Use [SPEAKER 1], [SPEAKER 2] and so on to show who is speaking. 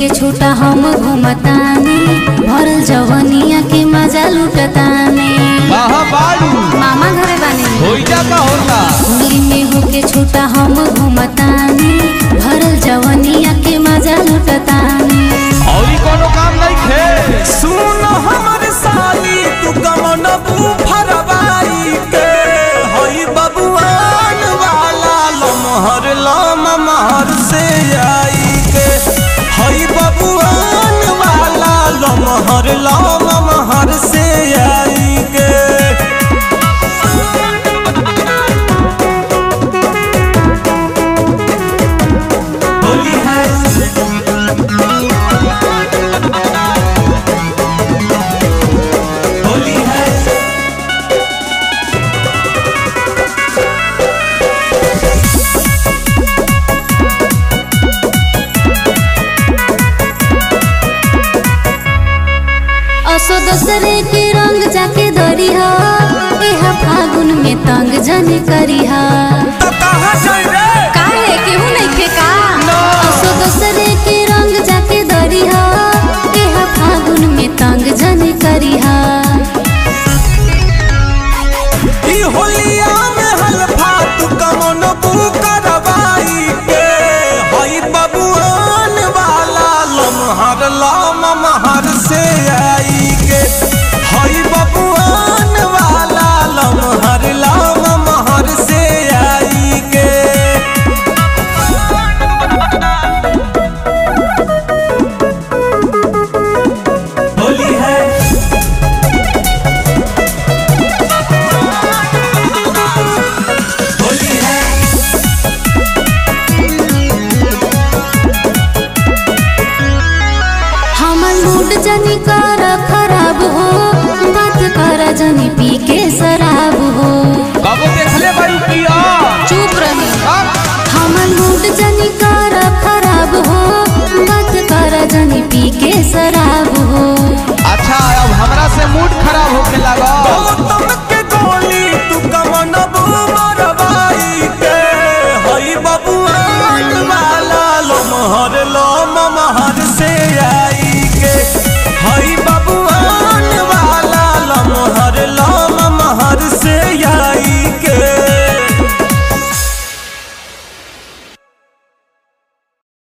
[SPEAKER 1] होके छोटा हम घूमतानी, भरल जवनिया के मजा लुटतानी। मामा घरे बानी होली में होके छोटा हम घूमतानी, भरल जवनिया के मजा लुटतानी।
[SPEAKER 2] और कोनो काम नहीं खे।
[SPEAKER 3] सुन हमर साली तू कमन फरवाई के हई बबुआन वाला लमहर लमहर से आई के, हई बबुआन वाला लमहर लमहर से आई के। होली है
[SPEAKER 1] असो दोसरे के रंग जाके दरी हा, एहा फागुन में तंग जन करी हा।
[SPEAKER 3] तो कहाँ जाई रे?
[SPEAKER 1] काहे केहू नइखे का? असो दोसरे के रंग जाके दरी हा, एहा फागुन में तंग जन करी हा।
[SPEAKER 3] ई होलिया में हलफा तू कमन करवाई के हई बबुआन वाला लमहर लमहर से आई के, हई बबुआन वाला लमहर लमहर से आई के। होली है होली है
[SPEAKER 1] हमर मूड जनी कर खराब हो, बात कर जनी पी के सर